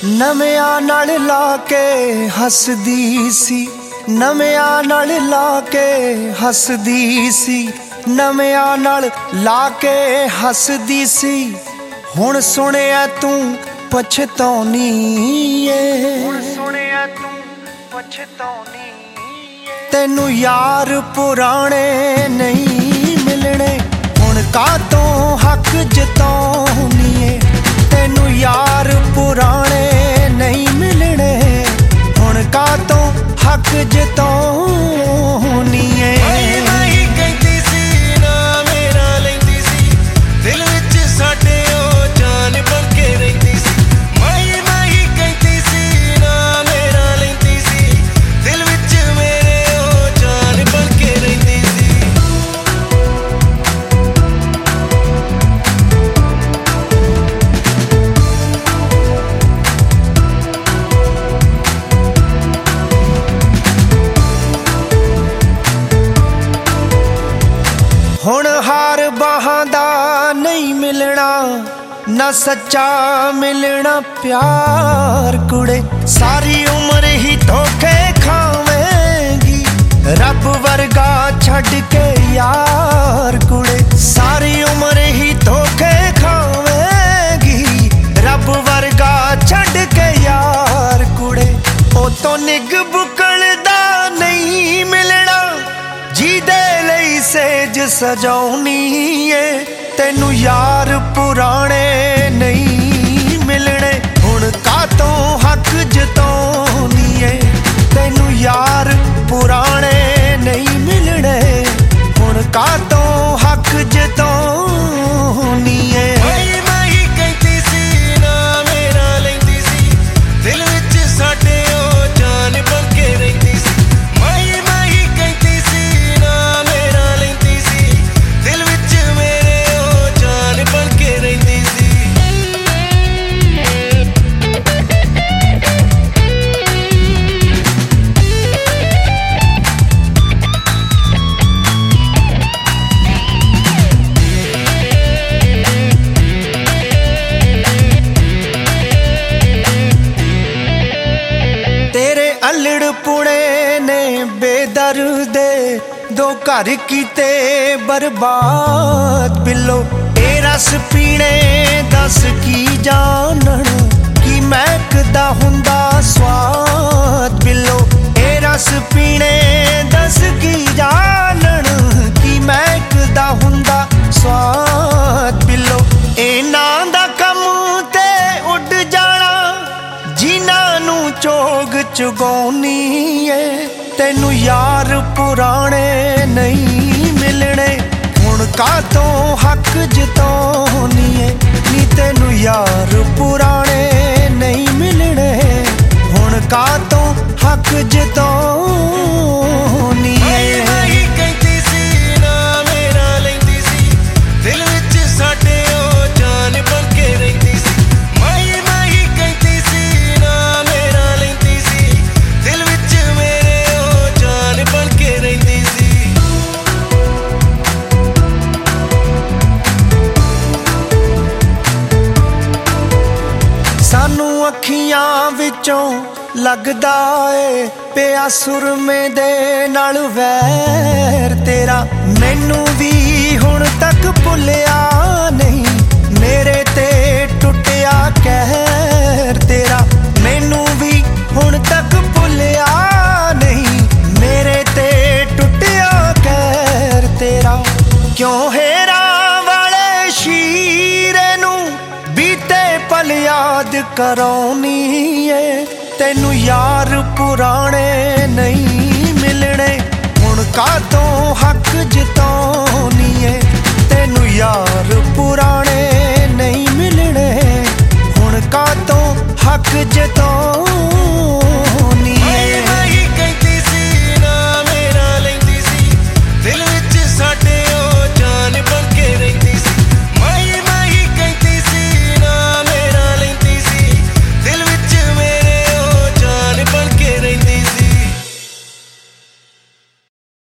ਨਵਿਆਂ ਨਾਲ ਲਾ ਕੇ ਹੱਸਦੀ ਸੀ, ਨਵਿਆਂ ਨਾਲ ਲਾ ਕੇ ਹੱਸਦੀ ਸੀ, ਨਵਿਆਂ ਨਾਲ ਲਾ ਕੇ ਹੱਸਦੀ ਸੀ। ਹੁਣ ਸੁਣਿਆ ਤੂੰ ਪਛਤਾਉਣੀ ਏ, ਹੁਣ ਸੁਣਿਆ ਤੂੰ ਪਛਤਾਉਣੀ ਏ। ਤੈਨੂੰ ਯਾਰ ਪੁਰਾਣੇ ਨਹੀਂ ਮਿਲਣੇ, ਹੁਣ ਕਾਹਤੋਂ ਹੱਕ ਜਤਾਉਣੀ ਏ। ਤੈਨੂੰ ਯਾਰ ਪੁਰਾਣੇ ਨਹੀਂ ਮਿਲਣੇ, ਹੁਣ ਕਾਹਤੋਂ ਹੱਕ ਜਤਾਉਣੀ ਏ। ਨਹੀਂ ਕਹਿੰਦੀ ਸੀ ਨਾ ਮੇਰਾ ਲੈਂਦੀ ਸੀ, ਦਿਲ ਵਿੱਚ ਸਾਡੇ ਉਹ ਜਾਨ ਬਣ ਕੇ ਰਹਿੰਦੀ ਸੀ। ਨਹੀਂ ਕਹਿੰਦੀ ਸੀ ਨਾ ਮੇਰਾ ਲੈਂਦੀ ਸੀ, ਦਿਲ ਵਿੱਚ ਮੇਰੇ ਉਹ ਜਾਨ ਬਣ ਕੇ ਰਹਿੰਦੀ ਸੀ। ਹੁਣ ਹਾਰ ਬਾਹਾਂ ਦਾ ਨਹੀਂ ਮਿਲਣਾ, ਨਾ ਸੱਚਾ ਮਿਲਣਾ ਪਿਆਰ ਕੁੜੇ। ਸਾਰੀ ਉਮਰ ਹੀ ਧੋਖੇ ਖਾਵੇਂਗੀ, ਰੱਬ ਵਰਗਾ ਛੱਡ ਕੇ ਯਾਰ ਕੁੜੇ। ਸਾਰੀ ਉਮਰ ਹੀ ਧੋਖੇ ਖਾਵੇਂਗੀ, ਰੱਬ ਵਰਗਾ ਛੱਡ ਕੇ ਯਾਰ ਕੁੜੇ। ਉਹ ਤੋਂ ਨਿੱਘ ਬੁਕਲਦਾ ਨਹੀਂ ਮਿਲਣਾ, ਜਿਹਦੇ ਲਈ ਸੇਜ ਸਜਾਉਣੀ ਏ। ਤੈਨੂੰ ਯਾਰ ਪੁਰਾਣੇ ਨਹੀਂ ਮਿਲਣੇ, ਹੁਣ ਕਾਹਤੋਂ ਹੱਕ ਜਤਾਉਣੀ ਏ। ਤੈਨੂੰ ਯਾਰ ਪੁਰਾਣੇ ਨਹੀਂ ਮਿਲਣੇ, ਹੁਣ ਕਾਹਤੋਂ ਹੱਕ ਜਤਾਉਣੀ ਏ। ਨਹੀਂ ਕਹਿੰਦੀ ਸੀ ਨਾ ਮੇਰਾ ਲੈਂਦੀ ਸੀ, ਦਿਲ ਵਿੱਚ ਸਾਡੇ ਉਹ ਜਾਨ ਬਣ ਕੇ ਰਹਿੰਦੀ ਸੀ। ਨਹੀਂ ਕਹਿੰਦੀ ਸੀ ਨਾ ਮੇਰਾ ਲੈਂਦੀ ਸੀ, ਦਿਲ ਵਿੱਚ ਮੇਰੇ ਉਹ ਜਾਨ ਬਣ ਕੇ ਰਹਿੰਦੀ ਸੀ। ਤੇਰੇ ਅਲੜ ਪੁਣੇ ਨੇ ਬੇਦਰਦੇ, ਦੋ ਘਰ ਕੀਤੇ ਬਰਬਾਦ ਬਿੱਲੋ। ਇਹ ਰਸ ਪੀਣੇ ਦੱਸ ਕੀ ਜਾਣਨ, ਕੀ ਮਹਿਕਦਾ ਹੁੰਦਾ ਸਵਾਦ ਬਿੱਲੋ। ਇਹ ਰਸ ਪੀਣੇ ਦੱਸ ਕੀ ਜਾਣਨ, ਕੀ ਮਹਿਕਦਾ ਹੁੰਦਾ ਸਵਾਦ ਬਿੱਲੋ। ਇਹਨਾਂ ਦਾ ਕੰਮ ਤੇ ਉੱਡ ਜਾਣਾ, ਜਿਨ੍ਹਾਂ ਨੂੰ ਚੋਗ ਚੁਗਾਉਣੀ ਏ। ਤੈਨੂੰ ਯਾਰ ਪੁਰਾਣੇ ਨਹੀਂ ਮਿਲਣੇ, ਹੁਣ ਕਾਹਤੋਂ ਹੱਕ ਜਤਾਉਣੀ ਏ। ਨੀ ਤੈਨੂੰ ਯਾਰ ਪੁਰਾਣੇ ਨਹੀਂ ਮਿਲਣੇ, ਹੁਣ ਕਾਹਤੋਂ ਹੱਕ ਜਤਾਉਣੀ ਏ। ਨਹੀਂ ਕਹਿੰਦੀ ਸੀ ਨਾ ਮੇਰਾ ਲੈਂਦੀ ਸੀ, ਦਿਲ ਵਿੱਚ ਸਾਡੇ ਉਹ ਜਾਨ ਬਣ ਕੇ ਰਹਿੰਦੀ ਸੀ। ਨਹੀਂ ਕਹਿੰਦੀ ਸੀ ਨਾ ਮੇਰਾ ਲੈਂਦੀ ਸੀ, ਦਿਲ ਵਿੱਚ ਮੇਰੇ ਉਹ ਜਾਨ ਬਣ ਕੇ ਰਹਿੰਦੀ ਸੀ। ਸਾਨੂੰ ਅੱਖੀਆਂ ਵਿੱਚੋਂ ਲੱਗਦਾ ਏ ਪਿਆ ਸੁਰਮੇ ਦੇ ਨਾਲ ਵੈਰ ਤੇਰਾ। ਮੈਨੂੰ ਵੀ ਹੁਣ ਤੱਕ ਭੁੱਲਿਆ ਨਹੀਂ, ਮੇਰੇ ਤੇ ਟੁੱਟਿਆ ਕਹਿਰ ਤੇਰਾ। ਮੈਨੂੰ ਵੀ ਹੁਣ ਤੱਕ ਭੁੱਲਿਆ ਨਹੀਂ, ਮੇਰੇ ਤੇ ਟੁੱਟਿਆ ਕਹਿਰ ਤੇਰਾ। ਕਿਉਂ ਹੇਰਾਂ ਵਾਲੇ ਸ਼ੀਰੇ ਨੂੰ ਬੀਤੇ ਪਲ ਯਾਦ ਕਰਾਉਣੀ ਏ। ਤੈਨੂੰ ਯਾਰ ਪੁਰਾਣੇ ਨਹੀਂ ਮਿਲਣੇ, ਹੁਣ ਕਾਹਤੋਂ ਹੱਕ ਜਤਾਉਣੀ ਏ। ਤੈਨੂੰ ਯਾਰ ਪੁਰਾਣੇ